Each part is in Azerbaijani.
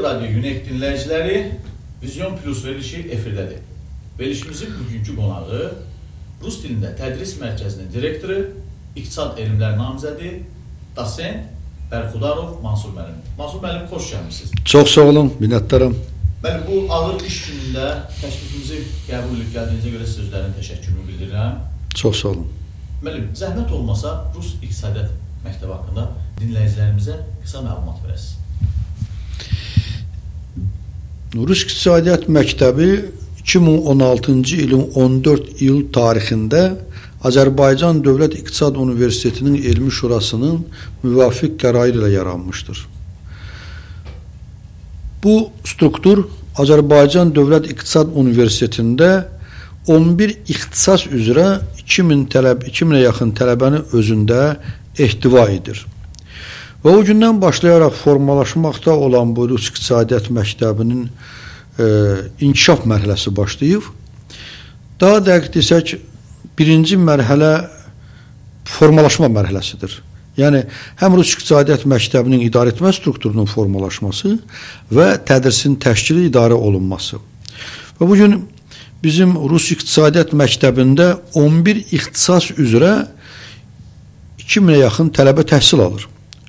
Radio Unik dinləyiciləri, Vizyon Plus verilişi efirdədir. Verilişimizin bugünkü qonağı Rus dilində tədris mərkəzinin direktoru, İqtisad Elmlər namizədi, Dasent Bərxudarov Mansur müəllim. Mansur müəllim, xoş gəlmişsiniz. Çox sağ olun, minnətdaram. Mən bu ağır iş günündə təklifimizi qəbul edib gəldiyinizə görə sizlərin təşəkkürümü bildirirəm. Çox sağ olun. Müəllim, zəhmət olmasa Rus İqtisadiyyat Məktəbi haqqında dinləyicilərimizə qısa məlumat verəsiniz. Rus İqtisadiyyat Məktəbi 2016-cı ilin 14 iyul tarixində Azərbaycan Dövlət İqtisad Universitetinin Elmi Şurasının müvafiq qərarı ilə yaranmışdır. Bu struktur Azərbaycan Dövlət İqtisad Universitetində 11 ixtisas üzrə 2000'ə yaxın tələbəni özündə ehtiva edir. Və o gündən başlayaraq formalaşmaqda olan bu Rus İqtisadiyyat Məktəbinin inkişaf mərhələsi başlayıb. Daha dəqiq desək, birinci mərhələ formalaşma mərhələsidir. Yəni, həm Rus İqtisadiyyat Məktəbinin idarə etmə strukturunun formalaşması və tədrisin təşkili idarə olunması. Və bugün bizim Rus İqtisadiyyat Məktəbində 11 ixtisas üzrə 2000'ə yaxın tələbə təhsil alır.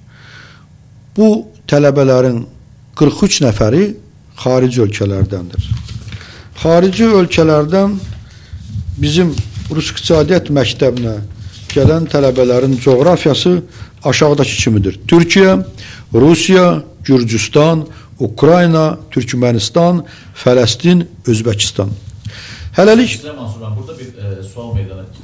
Bu tələbələrin 43 nəfəri xarici ölkələrdəndir. Xarici ölkələrdən bizim Rus İqtisadiyyat Məktəbinə gələn tələbələrin coğrafiyası aşağıdakı kimidir. Türkiyə, Rusiya, Gürcüstan, Ukrayna, Türkmənistan, Fələstin, Özbəkistan. Hələlik... Burada bir sual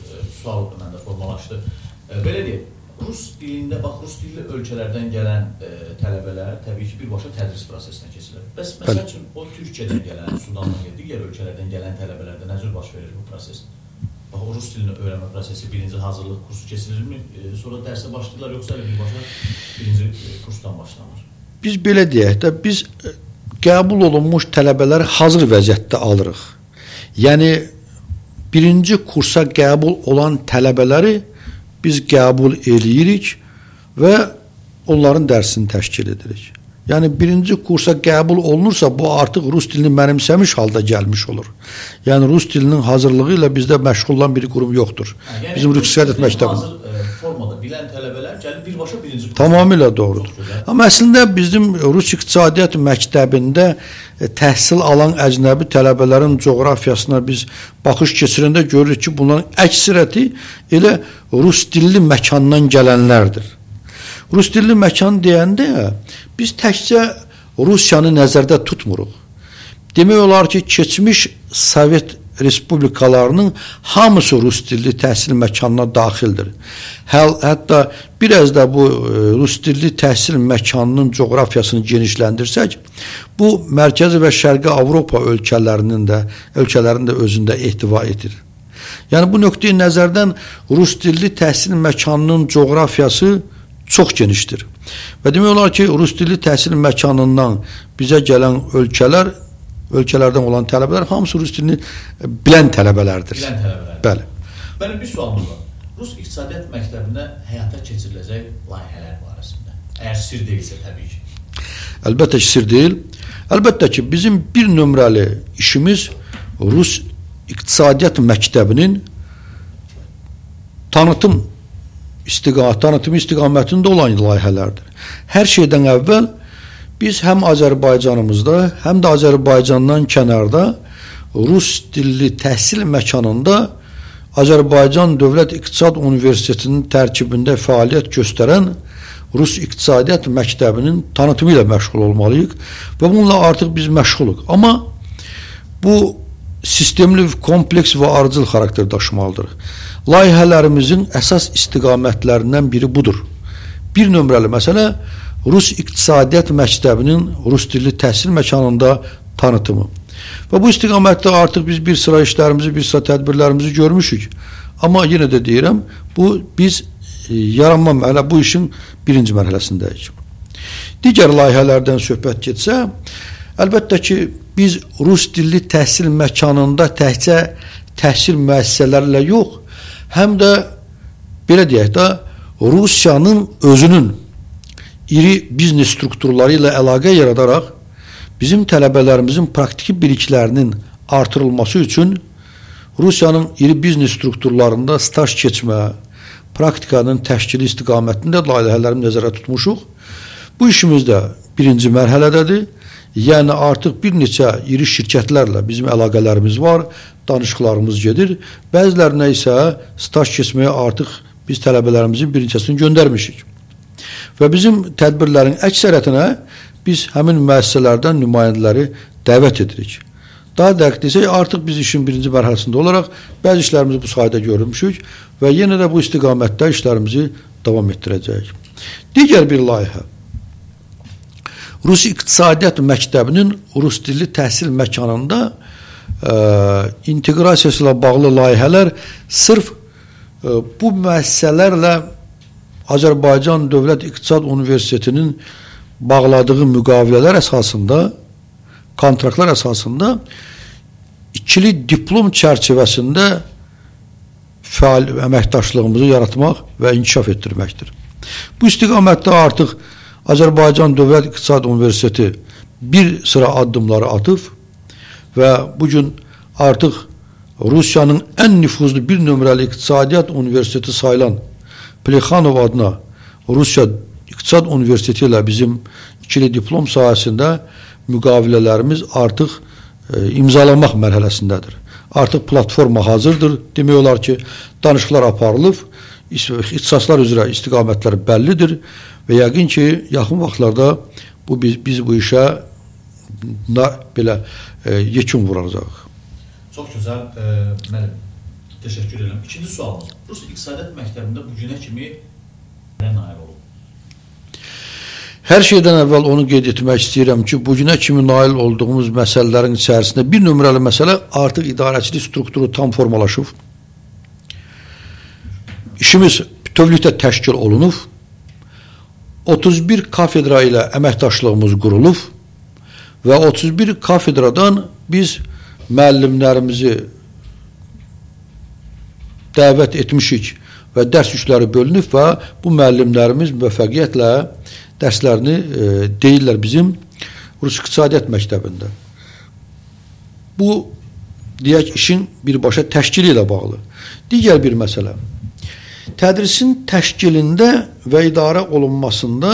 məndə formalaşdı. Belə deyək, Rus dilində, Rus dilli ölkələrdən gələn tələbələr təbii ki, birbaşa tədris prosesinə keçilir. Bəs məsəl üçün, o Türkiyədən gələn, Sudandan, digər ölkələrdən gələn tələbələrdə nə cür baş verir bu proses? Bax, o Rus dilini öyrənmə prosesi birinci hazırlıq kursu keçirilirmi? Sonra dərsə başlayırlar, yoxsa birbaşa birinci kursdan başlanır? Biz belə deyək də, biz qəbul olunmuş tələbələri hazır vəziyyətdə alırıq. Yəni, birinci kursa qəbul olan tələbələri biz qəbul eləyirik və onların dərsini təşkil edirik. Yəni, birinci kursa qəbul olunursa, bu artıq Rus dilini mənimsəmiş halda gəlmiş olur. Yəni, Rus dilinin hazırlığı ilə bizdə məşğul olan bir qurum yoxdur. Yəni, bizim Rus İqtisadiyyat Məktəbində. Hazır formada bilən tələbələr gəlib birbaşa birinci kursa. Tamamilə doğrudur. Amma əslində bizim Rus İqtisadiyyat Məktəbində təhsil alan əcnəbi tələbələrin coğrafiyasına biz baxış keçirəndə görürük ki, bunların əksəriyyəti elə Rus dilli məkandan gələnlərdir. Rus dilli məkan deyəndə biz təkcə Rusiyanı nəzərdə tutmuruq. Demək olar ki, keçmiş Sovet respublikalarının hamısı Rus dilli təhsil məkanına daxildir. Hətta biraz da bu Rus dilli təhsil məkanının coğrafiyasını genişləndirsək, bu Mərkəzi və Şərqi Avropa ölkələrində özündə ehtiva edir. Yəni, bu nöqteyi nəzərdən Rus dilli təhsil məkanının coğrafiyası çox genişdir. Və demək olar ki, Rus dilli təhsil məkanından bizə gələn ölkələrdən olan tələbələr hamısı Rus dilini bilən tələbələrdir. Bilən tələbələr. Bəli. Mənim bir sualım var. Rus İqtisadiyyat Məktəbində həyata keçiriləcək layihələr barəsində. Əgər sir deyilsə, təbii ki. Əlbəttə ki, sir deyil. Əlbəttə ki, bizim bir nömrəli işimiz Rus İqtisadiyyat Məktəbinin tanıtım istiqamətində olan layihələrdir. Hər şeydən əvvəl biz həm Azərbaycanımızda, həm də Azərbaycandan kənarda Rus dilli təhsil məkanında Azərbaycan Dövlət İqtisad Universitetinin tərkibində fəaliyyət göstərən Rus İqtisadiyyat Məktəbinin tanıtımı ilə məşğul olmalıyıq və bununla artıq biz məşğuluq. Amma bu sistemli, kompleks və ardıcıl xarakter daşımalıdır. Layihələrimizin əsas istiqamətlərindən biri budur. Bir nömrəli məsələ Rus İqtisadiyyat Məktəbinin Rus dilli təhsil məkanında tanıtımı. Və bu istiqamətdə artıq biz bir sıra işlərimizi, bir sıra tədbirlərimizi görmüşük. Amma yenə də deyirəm, biz bu işin birinci mərhələsindəyik. Digər layihələrdən söhbət getsə, əlbəttə ki, biz Rus dilli təhsil məkanında təhcə təhsil müəssisələrlə yox, həm də belə deyək də Rusiyanın özünün iri biznes strukturları ilə əlaqə yaradaraq bizim tələbələrimizin praktiki biliklərinin artırılması üçün Rusiyanın iri biznes strukturlarında staj keçmə, praktikanın təşkili istiqamətində layihələrimi nəzərə tutmuşuq. Bu işimiz də birinci mərhələdədir. Yəni artıq bir neçə iri şirkətlərlə bizim əlaqələrimiz var, danışıqlarımız gedir. Bəzilərinə isə staj keçməyə artıq biz tələbələrimizin bir neçəsini göndərmişik. Və bizim tədbirlərin əksəriyyətinə biz həmin müəssisələrdən nümayəndələri dəvət edirik. Daha dəqiq desək, artıq biz işin birinci mərhələsində olaraq bəzi işlərimizi bu sahədə görmüşük və yenə də bu istiqamətdə işlərimizi davam etdirəcəyik. Digər bir layihə, Rus İqtisadiyyat Məktəbinin Rus dilli təhsil məkanında inteqrasiyası ilə bağlı layihələr sırf bu müəssisələrlə Azərbaycan Dövlət İqtisad Universitetinin bağladığı müqavilələr əsasında, kontraktlar əsasında ikili diplom çərçivəsində fəal əməkdaşlığımızı yaratmaq və inkişaf etdirməkdir. Bu istiqamətdə artıq Azərbaycan Dövlət İqtisad Universiteti bir sıra addımları atıb və bugün artıq Rusiyanın ən nüfuzlu bir nömrəli İqtisadiyyat Universiteti sayılan Plexanov adına Rusiya İqtisad Universiteti ilə bizim ikili diplom sahəsində müqavilələrimiz artıq imzalamaq mərhələsindədir. Artıq platforma hazırdır. Demək olar ki, danışıqlar aparılıb, ixtisaslar üzrə istiqamətlər bəllidir və yəqin ki, yaxın vaxtlarda biz bu işə belə yekun vuracaq. Çox gözəl, müəllim. Təşəkkür edirəm. İkinci sualımız. Rus İqtisadiyyat Məktəbində bu günə kimi nə nail olub? Hər şeydən əvvəl onu qeyd etmək istəyirəm ki, bu günə kimi nail olduğumuz məsələlərin içərisində bir nömrəli məsələ artıq idarəçilik strukturu tam formalaşıb. İşimiz bütövlükdə təşkil olunub. 31 kafedra ilə əməkdaşlığımız qurulub və 31 kafedradan biz müəllimlərimizi dəvət etmişik və dərs yükləri bölünüb və bu müəllimlərimiz müvəffəqiyyətlə dərslərini deyirlər bizim Rus İqtisadiyyat Məktəbində. Bu, deyək, işin birbaşa təşkili ilə bağlı. Digər bir məsələ, tədrisin təşkilində və idarə olunmasında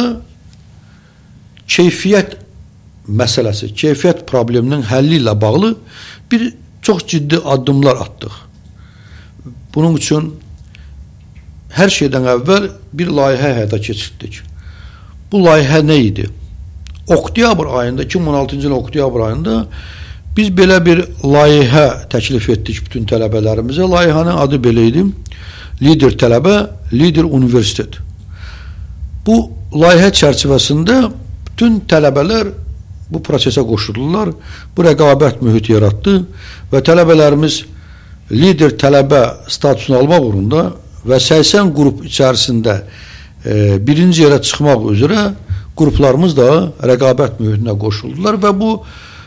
keyfiyyət məsələsi, keyfiyyət probleminin həlli ilə bağlı bir çox ciddi addımlar atdıq. Bunun üçün hər şeydən əvvəl bir layihə həyata keçirdik. Bu layihə nə idi? Oktyabr ayında, 2016-cı il oktyabr ayında biz belə bir layihə təklif etdik bütün tələbələrimizə. Layihənin adı belə idi. Lider tələbə, lider universitet. Bu layihə çərçivəsində bütün tələbələr bu prosesə qoşuldular. Bu rəqabət mühiti yaratdı və tələbələrimiz lider tələbə statusunu almaq uğrunda və 80 qrup içərisində birinci yerə çıxmaq üzrə qruplarımız da rəqabət mühitinə qoşuldular və bu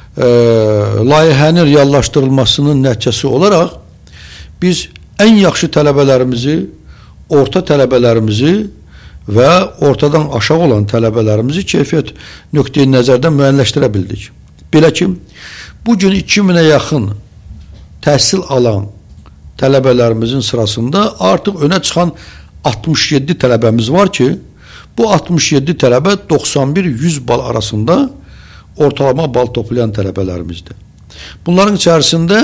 layihənin reallaşdırılmasının nəticəsi olaraq biz ən yaxşı tələbələrimizi, orta tələbələrimizi və ortadan aşağı olan tələbələrimizi keyfiyyət nöqteyi nəzərdən müəyyənləşdirə bildik. Belə ki, bugün 2000-ə yaxın təhsil alan tələbələrimizin sırasında artıq önə çıxan 67 tələbəmiz var ki, bu 67 tələbə 91-100 bal arasında ortalama bal toplayan tələbələrimizdir. Bunların içərisində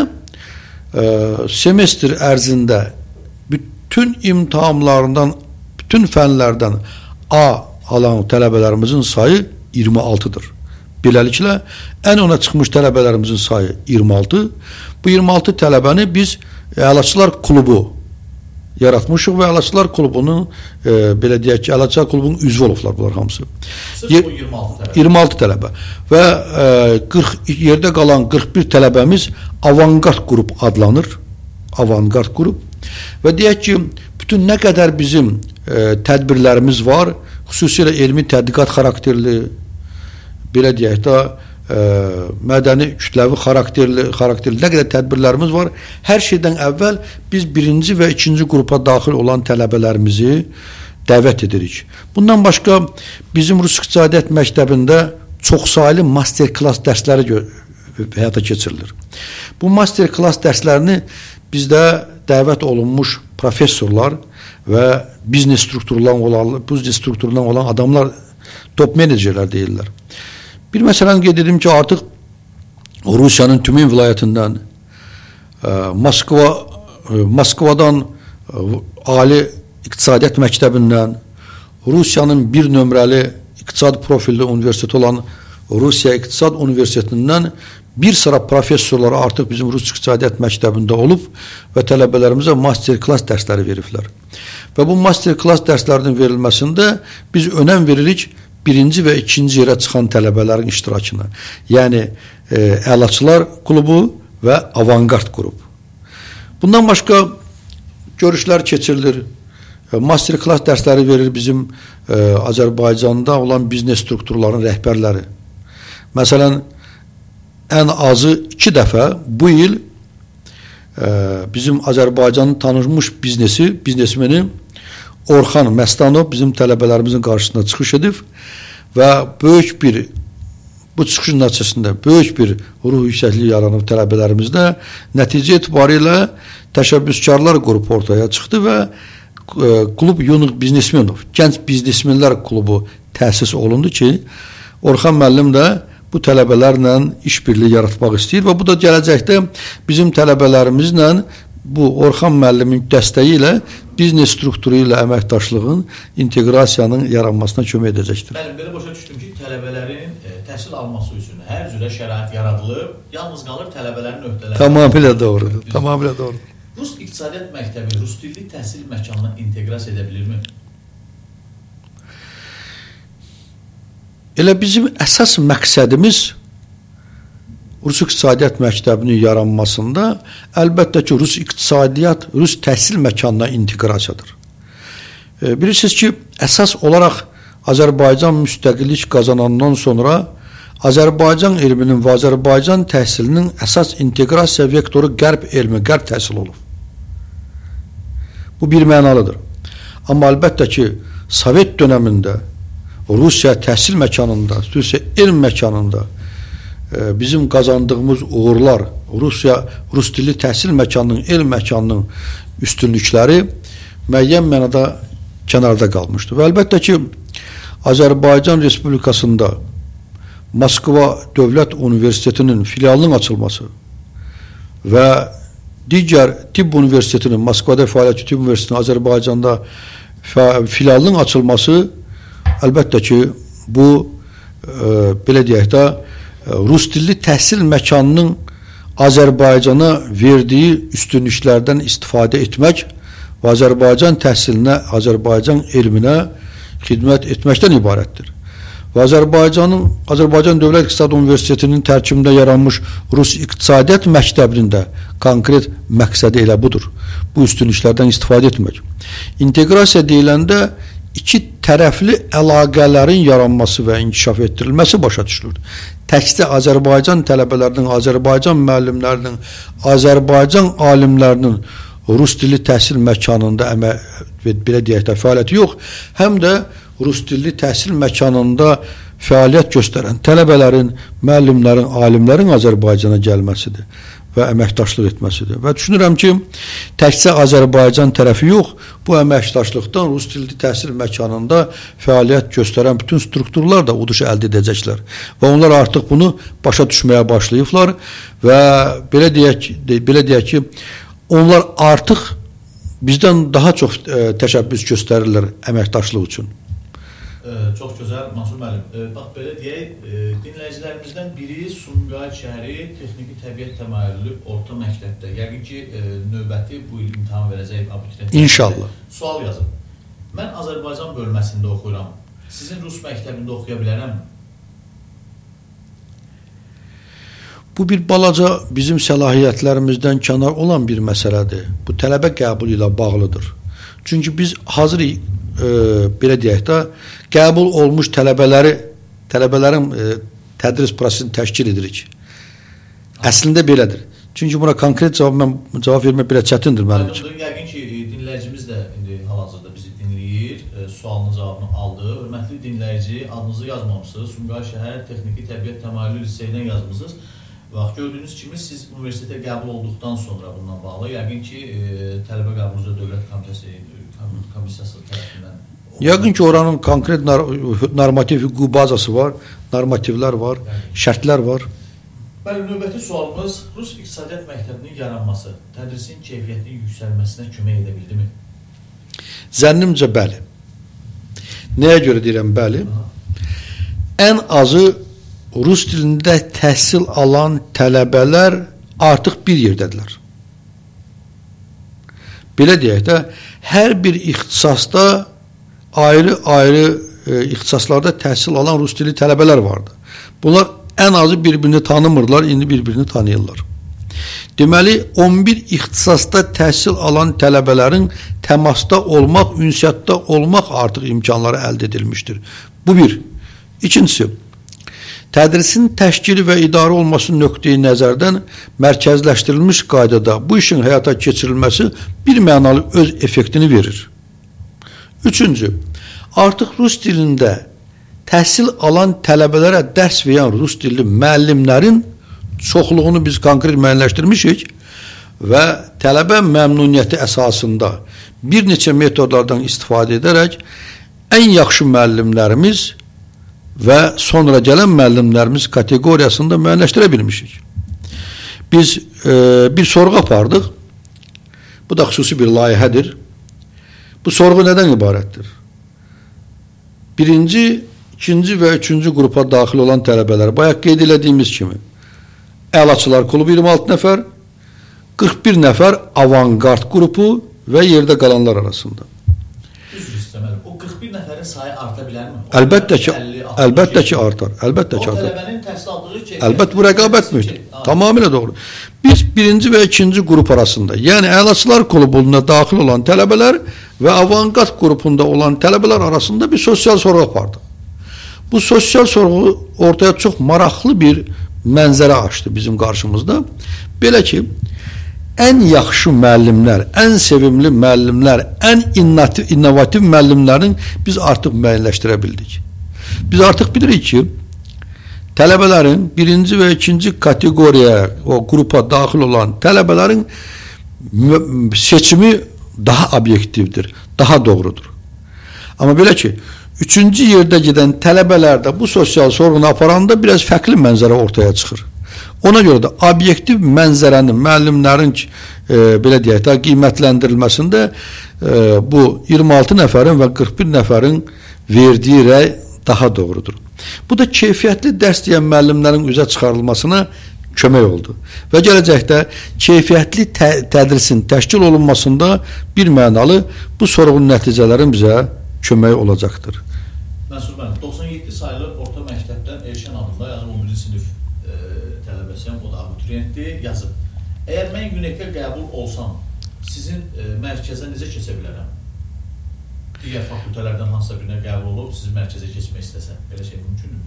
semestr ərzində bütün imtahanlarından, bütün fənlərdən A alan tələbələrimizin sayı 26-dır. Beləliklə, ən öne çıxmış tələbələrimizin sayı 26. Bu 26 tələbəni biz Əlaçılar klubu yaratmışıq və Əlaçılar klubunun belə deyək ki, Əlaçılar klubunun üzvü olublar bunlar hamısı. Sırf bu 26 tələbə və yerdə qalan 41 tələbəmiz avangard qrup adlanır. Avangard qrup və deyək ki, bütün nə qədər bizim tədbirlərimiz var, xüsusilə elmi tədqiqat xarakterli, belə deyək də mədəni kütləvi xarakterli nə qədər tədbirlərimiz var. Hər şeydən əvvəl biz birinci və ikinci qrupa daxil olan tələbələrimizi dəvət edirik. Bundan başqa bizim Rus İqtisadiyyat Məktəbində çoxsaylı master klass dərsləri həyata keçirilir. Bu master klass dərslərini bizdə dəvət olunmuş professorlar və biznes strukturundan olan adamlar, top menecerlər deyirlər. Bir məsələni qeyd edim ki, artıq Rusiyanın Tümen vilayətindən, Moskvadan Ali İqtisadiyyat Məktəbindən, Rusiyanın bir nömrəli iqtisad profilli universiteti olan Rusiya İqtisad Universitetindən bir sıra professorlar artıq bizim Rus İqtisadiyyat Məktəbində olub və tələbələrimizə master klass dərsləri veriblər. Və bu master klass dərslərinin verilməsində biz önəm veririk birinci və ikinci yerə çıxan tələbələrin iştirakına. Yəni, Əlaçılar klubu və Avangard qrup. Bundan başqa görüşlər keçirilir. Master klass dərsləri verir bizim Azərbaycanda olan biznes strukturların rəhbərləri. Məsələn, ən azı 2 dəfə bu il bizim Azərbaycanın tanınmış biznesmeni Orxan Məstanov bizim tələbələrimizin qarşısında çıxış edib və bu çıxışın nəticəsində böyük bir ruh yüksəkliyi yaranıb tələbələrimizdə. Nəticə etibarilə təşəbbüskarlar qrupu ortaya çıxdı və klub Young Biznesmenov, Gənc Biznesmenlər klubu təsis olundu ki, Orxan müəllim də bu tələbələrlə işbirliyi yaratmaq istəyir və bu da gələcəkdə bizim tələbələrimizlə bu Orxan müəllimin dəstəyi ilə biznes strukturu ilə əməkdaşlığın, inteqrasiyanın yaranmasına kömək edəcəkdir. Bəli, belə başa düşdüm ki, tələbələrin təhsil alması üçün hər cürə şərait yaradılıb, yalnız qalır tələbələrin öhdələri. Tamamilə doğrudur. Tamamilə doğrudur. Rus İqtisadiyyat Məktəbi Rus dilli təhsil məkanına inteqrasiya edə bilirmi? Elə bizim əsas məqsədimiz Rus İqtisadiyyat Məktəbinin yaranmasında əlbəttə ki, Rus təhsil məkanına inteqrasiyadır. Bilirsiniz ki, əsas olaraq Azərbaycan müstəqillik qazanandan sonra Azərbaycan elminin və Azərbaycan təhsilinin əsas inteqrasiya vektoru qərb elmi, qərb təhsil olub. Bu bir mənalıdır. Amma əlbəttə ki, Sovet dönəmində Rusiya təhsil məkanında, Rusiya elm məkanında bizim qazandığımız uğurlar, Rus dilli təhsil məkanının, elm məkanının üstünlükləri müəyyən mənada kənarda qalmışdı. Və əlbəttə ki, Azərbaycan Respublikasında Moskva Dövlət Universitetinin filialının açılması və digər tibb universitetinin, Moskvada fəaliyyətçi tibb universitetinin Azərbaycanda filialının açılması əlbəttə ki, bu, belə deyək də, Rus dilli təhsil məkanının Azərbaycana verdiyi üstünlüklərdən istifadə etmək və Azərbaycan təhsilinə, Azərbaycan elminə xidmət etməkdən ibarətdir. Və Azərbaycan Dövlət İqtisad Universitetinin tərkibində yaranmış Rus İqtisadiyyat Məktəbinin də konkret məqsədi elə budur. Bu üstünlüklərdən istifadə etmək. İnteqrasiya deyiləndə iki tərəfli əlaqələrin yaranması və inkişaf etdirilməsi başa düşülür. Təkcə Azərbaycan tələbələrinin, Azərbaycan müəllimlərinin, Azərbaycan alimlərinin Rus dilli təhsil məkanında belə deyək də fəaliyyəti yox, həm də Rus dilli təhsil məkanında fəaliyyət göstərən tələbələrin, müəllimlərin, alimlərin Azərbaycana gəlməsidir və əməkdaşlıq etməsidir. Və düşünürəm ki, təkcə Azərbaycan tərəfi yox, bu əməkdaşlıqdan Rus dilli təhsil məkanında fəaliyyət göstərən bütün strukturlar da uduş əldə edəcəklər. Və onlar artıq bunu başa düşməyə başlayıblar və belə deyək ki, onlar artıq bizdən daha çox təşəbbüs göstərirlər əməkdaşlıq üçün. Çox gözəl, Mansur müəllim. Bax, belə deyək, dinləyicilərimizdən biri Sumqayıt şəhəri Texniki Təbiət Təmayüllü orta məktəbdə. Yəqin ki, növbəti bu il imtahan verəcək abituriyentlər. İnşallah. Sual yazın. Mən Azərbaycan bölməsində oxuyuram. Sizin Rus məktəbində oxuya bilərəm? Bu bir balaca bizim səlahiyyətlərimizdən kənar olan bir məsələdir. Bu tələbə qəbulu ilə bağlıdır. Çünki biz hazırıq, belə deyək də, qəbul olmuş tələbələrin tədris prosesini təşkil edirik. Əslində belədir. Çünki buna konkret cavab vermək belə çətindir mənim üçün. Yəqin ki, dinləyicimiz də indi hal-hazırda bizi dinləyir. sualının cavabını aldı. Hörmətli dinləyici, adınızı yazmamısınız. Sumqayıt şəhər Texniki Təbiət Təmayüllü Liseydən yazmısınız. Bax, gördüyünüz kimi siz universitetə qəbul olduqdan sonra bundan bağlı, yəqin ki, tələbə qəbul üzrə dövlət komissiyası tərəfindən. Yəqin ki, oranın konkret normativ hüquq bazası var, normativlər var, şərtlər var. Bəli, növbəti sualımız Rus İqtisadiyyat Məktəbinin yaranması tədrisin keyfiyyətinin yüksəlməsinə kömək edə bildimi? Zənnimcə bəli. Nəyə görə deyirəm bəli? Ən azı Rus dilində təhsil alan tələbələr artıq bir yerdədirlər. Belə deyək də, hər bir ixtisasda ayrı-ayrı ixtisaslarda təhsil alan Rus dili tələbələr vardı. Bunlar ən azı bir-birini tanımırlar, indi bir-birini tanıyırlar. Deməli, 11 ixtisasda təhsil alan tələbələrin təmasda olmaq, ünsiyyətdə olmaq artıq imkanları əldə edilmişdir. Bu bir. İkincisi, tədrisin təşkili və idarə olması nöqteyi nəzərdən mərkəzləşdirilmiş qaydada bu işin həyata keçirilməsi bir mənalı öz effektini verir. Üçüncü, artıq Rus dilində təhsil alan tələbələrə dərs verən Rus dilli müəllimlərin çoxluğunu biz konkret müəyyənləşdirmişik və tələbə məmnuniyyəti əsasında bir neçə metodlardan istifadə edərək ən yaxşı müəllimlərimiz və sonra gələn müəllimlərimiz kateqoriyasında müəyyənləşdirə bilmişik. Biz bir sorğu apardıq. Bu da xüsusi bir layihədir. Bu sorğu nədən ibarətdir? Birinci, ikinci və üçüncü qrupa daxil olan tələbələr, bayaq qeyd elədiyimiz kimi, Əlaçılar klubu 26 nəfər, 41 nəfər avangard qrupu və yerdə qalanlar arasında. Üzr istəməli. O 41 nəfərin sayı arta bilərmi? Əlbəttə ki artar. Əlbəttə ki artar. O tələbənin təhsil aldığı ki... Əlbəttə bu rəqabət mühiti. Tamamilə doğru. Biz birinci və ikinci qrup arasında, yəni Əlaçılar klubuna daxil olan tələbələr və avangard qrupunda olan tələbələr arasında bir sosial sorğu apardıq. Bu sosial sorğu ortaya çox maraqlı bir mənzərə açdı bizim qarşımızda. Belə ki, ən yaxşı müəllimlər, ən sevimli müəllimlər, ən innovativ müəllimlərin biz artıq müəyyənləşdirə bildik. Biz artıq bilirik ki, tələbələrin birinci və ikinci kateqoriyaya, o qrupa daxil olan tələbələrin seçimi daha obyektivdir, daha doğrudur. Amma belə ki, üçüncü yerdə gedən tələbələrdə bu sosial sorğunu aparanda biraz fərqli mənzərə ortaya çıxır. Ona görə də obyektiv mənzərənin, müəllimlərin belə deyək də qiymətləndirilməsində bu 26 nəfərin və 41 nəfərin verdiyi rəy daha doğrudur. Bu da keyfiyyətli dərs deyən müəllimlərin üzə çıxarılmasına kömək oldu. Və gələcəkdə keyfiyyətli tədrisin təşkil olunmasında bir mənalı bu sorğunun nəticələrin bizə kömək olacaqdır. Mənsur müəllim, 97 sayılı orta məktəbdən Elşən adında yazıb 11-ci sinif tələbəsiyəm, o da abituriyentdir, yazıb. Əgər mən UNEK-ə qəbul olsam, sizin mərkəzə necə keçə bilərəm? Digər fakültələrdən hansısa birinə qəbul olub, sizin mərkəzə keçmək istəsəm, belə şey mümkündür?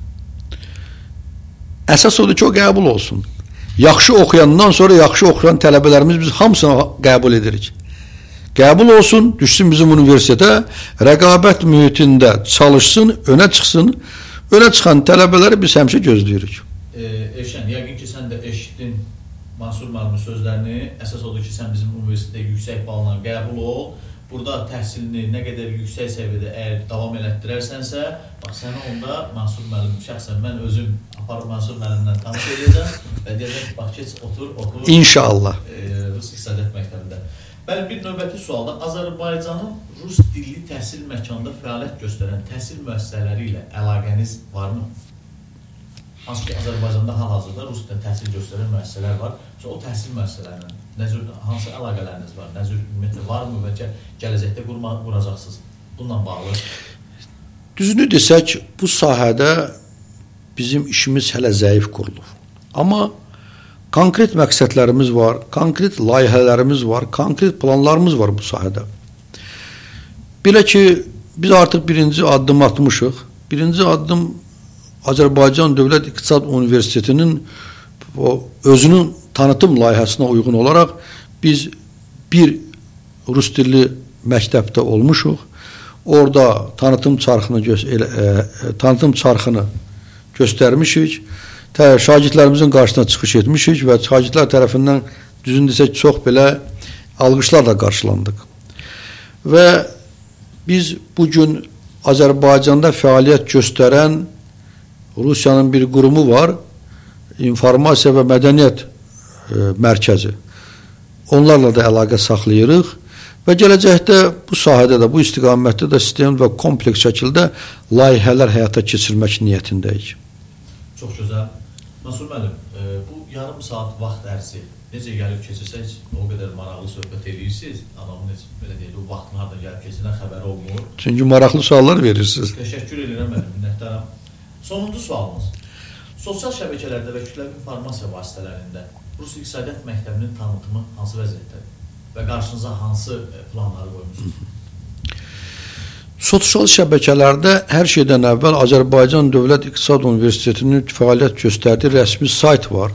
Əsas odur ki, o qəbul olsun. Yaxşı oxuyandan sonra yaxşı oxuyan tələbələrimiz biz hamısını qəbul edirik. Qəbul olsun, düşsün bizim universitetə, rəqabət mühitində çalışsın, önə çıxsın. Önə çıxan tələbələri biz həmişə gözləyirik. Elşən, yəqin ki, sən də eşitdin Mansur müəllimin sözlərini. Əsas odur ki, sən bizim universitetə yüksək balla qəbul ol. Burada təhsilini nə qədər yüksək səviyyədə əgər davam elətdirərsənsə, bax, səni onda Mansur müəllim, şəxsən mən özüm aparıb Mansur müəllimlə tanış edəcəm və deyəcəm ki, bax, keç, otur, oxu. İnşallah. Rus İqtisadiyyat Məktəbində. Bəli, bir növbəti sualda Azərbaycanın Rus dilli təhsil məkanında fəaliyyət göstərən təhsil müəssisələri ilə əlaqəniz varmı? Hansı ki, Azərbaycanda hal-hazırda Rus dilində təhsil göstərən müəssisələr var. O təhsil müəssisələrinin hansı əlaqələriniz var? Nə cür ümumiyyətlə varmı və gələcəkdə quracaqsınız? Bununla bağlı. Düzünü desək, bu sahədə bizim işimiz hələ zəif qurulur. Amma konkret məqsədlərimiz var, konkret layihələrimiz var, konkret planlarımız var bu sahədə. Belə ki, biz artıq birinci addım atmışıq. Birinci addım Azərbaycan Dövlət İqtisad Universitetinin özünün tanıtım layihəsinə uyğun olaraq biz bir Rus dilli məktəbdə olmuşuq. orada tanıtım çarxını göstərmişik. Şagirdlərimizin qarşısına çıxış etmişik və şagirdlər tərəfindən düzün desək çox belə alqışlarla qarşılandıq. Və biz bugün Azərbaycanda fəaliyyət göstərən Rusiyanın bir qurumu var, İnformasiya və Mədəniyyət Mərkəzi. Onlarla da əlaqə saxlayırıq və gələcəkdə bu sahədə də, bu istiqamətdə də sistemli və kompleks şəkildə layihələr həyata keçirmək niyyətindəyik. Çox gözəl. Mansur müəllim, bu yarım saat vaxt ərzi necə gəlib keçirsək, o qədər maraqlı söhbət edirsiniz, adamın heç belə deyil, o vaxtın harada gəlib keçirdən xəbəri olmur. Çünki maraqlı suallar verirsiniz. Təşəkkür edirəm mənim, minnətdaram. Sonuncu sualımız. Sosial şəbəkələrdə və kütləvi informasiya vasitələrində Rus İqtisadiyyat Məktəbinin tanıtımı hansı vəziyyətdədir və qarşınıza hansı planları qoymusunuz? Sosial şəbəkələrdə hər şeydən əvvəl Azərbaycan Dövlət İqtisad Universitetinin fəaliyyət göstərdiyi rəsmi sayt var.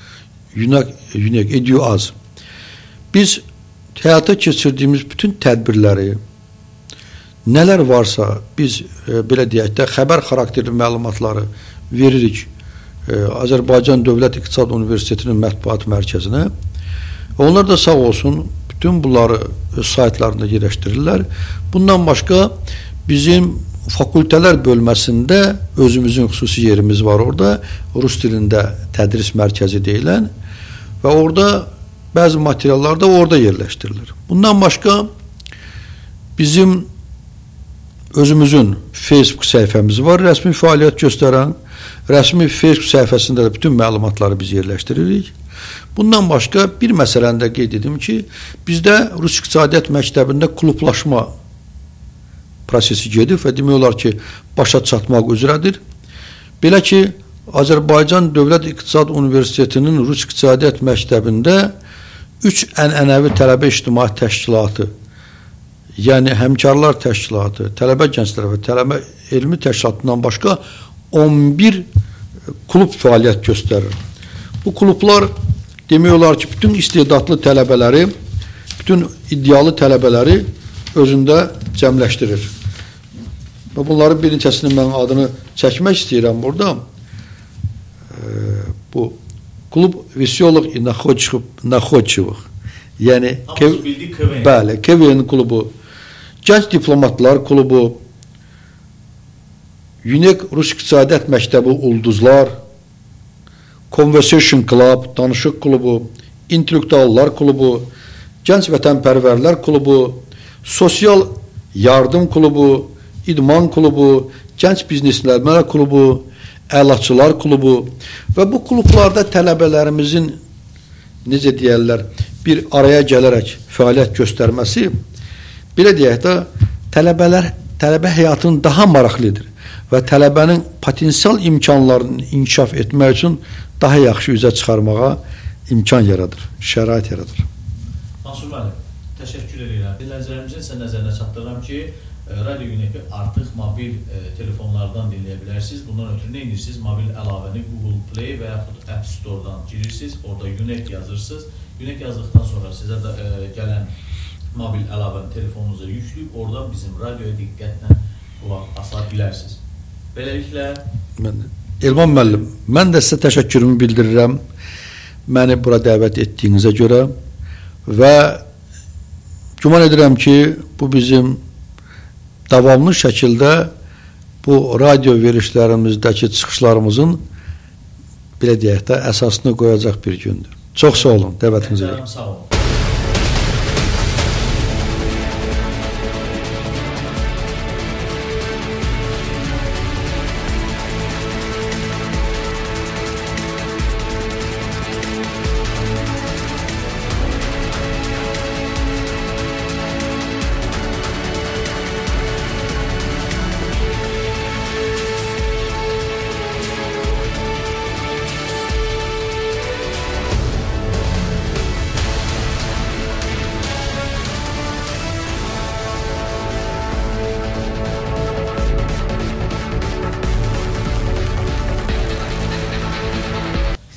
UNEK Edu.az. Biz həyata keçirdiyimiz bütün tədbirləri, nələr varsa biz belə deyək də xəbər xarakterli məlumatları veririk Azərbaycan Dövlət İqtisad Universitetinin mətbuat mərkəzinə. Onlar da sağ olsun bütün bunları öz saytlarında yerləşdirirlər. Bundan başqa bizim fakültələr bölməsində özümüzün xüsusi yerimiz var orada. Rus dilində tədris mərkəzi deyilən və orada bəzi materiallar da orada yerləşdirilir. Bundan başqa bizim özümüzün Facebook səhifəmiz var, rəsmi fəaliyyət göstərən. Rəsmi Facebook səhifəsində də bütün məlumatları biz yerləşdiririk. Bundan başqa bir məsələni də qeyd edim ki, bizdə Rus İqtisadiyyat Məktəbində klublaşma prosesi gedib və demək olar ki, başa çatmaq üzrədir. Belə ki, Azərbaycan Dövlət İqtisad Universitetinin Rus İqtisadiyyat Məktəbində 3 ənənəvi tələbə ictimai təşkilatı, yəni həmkarlar təşkilatı, tələbə gəncləri və tələbə elmi təşkilatından başqa 11 klub fəaliyyət göstərir. Bu klublar demək olar ki, bütün istedadlı tələbələri, bütün iddialı tələbələri özündə cəmləşdirir. Və bunların bir neçəsinin mən adını çəkmək istəyirəm burada. Bu klub Veselых и Находчивых. Yəni bəli, KVN klubu, Gənc Diplomatlar klubu, UNEK Rus İqtisadiyyat Məktəbi Ulduzlar, Conversation Club, Danışıq klubu, İntellektuallar klubu, Gənc Vətənpərvərlər klubu, Sosial Yardım klubu, İdman klubu, Gənc Bizneslərlər klubu, Əlaçılar klubu və bu klublarda tələbələrimizin necə deyərlər, bir araya gələrək fəaliyyət göstərməsi, belə deyək də, tələbə həyatının daha maraqlıdır və tələbənin potensial imkanlarını inkişaf etmək üçün daha yaxşı üzə çıxarmağa imkan yaradır, şərait yaradır. Mansur müəllim, təşəkkür edirəm. Dinləyicilərimizin sizə nəzərinə çatdırıram ki, Radio UNEK-i artıq mobil telefonlardan dinləyə bilərsiniz. Bundan ötürü nə edirsiniz? Mobil əlavəni Google Play və yaxud App Store-dan girirsiniz, orada UNEK yazırsınız. UNEK yazdıqdan sonra sizə də gələn mobil əlavəni telefonunuza yükləyib, oradan bizim radioya diqqətlə qulaq asa bilərsiniz. Beləliklə... Elman müəllim, mən də sizə təşəkkürümü bildirirəm, məni bura dəvət etdiyinizə görə və güman edirəm ki, bu bizim davamlı şəkildə bu radio verişlərimizdəki çıxışlarımızın belə deyək də əsasını qoyacaq bir gündür. Çox sağ olun, dəvətinizə görə. Sağ olun.